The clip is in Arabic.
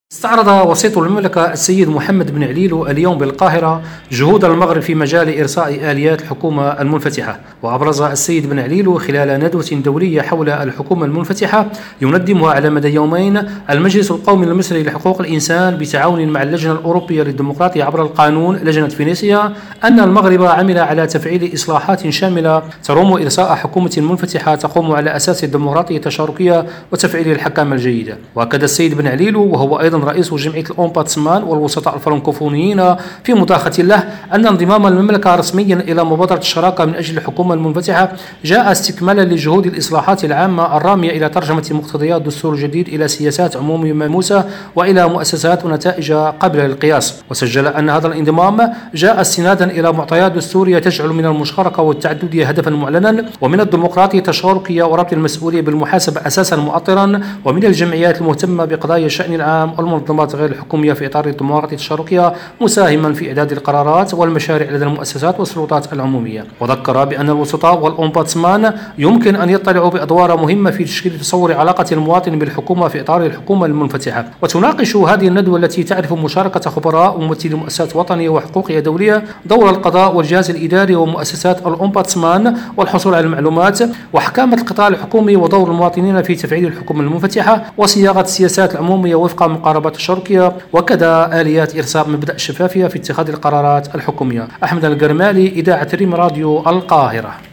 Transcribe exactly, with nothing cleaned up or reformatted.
استعرض وسيط المملكة السيد محمد بن عليلو اليوم بالقاهرة جهود المغرب في مجال إرساء آليات الحكومة المنفتحة. وأبرز السيد بن عليلو خلال ندوة دولية حول الحكومة المنفتحة ينظمها على مدى يومين المجلس القومي المصري لحقوق الإنسان بتعاون مع اللجنة الأوروبية للديمقراطية عبر القانون لجنة فينيسيا أن المغرب عمل على تفعيل إصلاحات شاملة تروم إرساء حكومة منفتحة تقوم على أساس الديمقراطية التشاركية وتفعيل الحكامة الجيدة. وأكد السيد بن عليلو وهو أيضا رئيس جمعية الأومباتسمان والوسطاء الفرنكوفونيين في مداخلة له أن انضمام المملكة رسميا إلى مبادرة الشراكة من أجل الحكومة المنفتحة جاء استكمالا لجهود الإصلاحات العامة الرامية إلى ترجمة مقتضيات الدستور الجديد إلى سياسات عمومية ملموسة وإلى مؤسسات ونتائج قابلة للقياس. وسجل أن هذا الانضمام جاء استنادا إلى معطيات دستورية تجعل من المشاركة والتعددية هدفا معلنا ومن الديمقراطية التشاركية وربط المسؤولية بالمحاسبة أساسا مؤطرا ومن الجمعيات المهتمة بقضايا الشأن العام والمنظمات غير الحكومية في إطار الديمقراطية التشاركية مساهما في إعداد القرارات والمشاريع لدى المؤسسات والسلطات العمومية. وذكر بأن الوسطاء والأومباتسمان يمكن أن يطلعوا بأدوار مهمة في تشكيل تصور علاقة المواطن بالحكومة في إطار الحكومة المنفتحة. وتناقش هذه الندوة التي تعرف مشاركة خبراء وممثلي مؤسسات وطنية وحقوقية دولية دور القضاء والجهاز الإداري ومؤسسات الأومباتسمان والحصول على المعلومات وحكامة القطاع الحكومي ودور المواطنين في تفعيل الحكومة المنفتحة وصياغة السياسات العمومية وفق مقاربات التشاركية وكذا آليات إرساء مبدأ الشفافية في اتخاذ القرارات الحكومية. أحمد القرمالي، إذاعة ريم راديو القاهرة.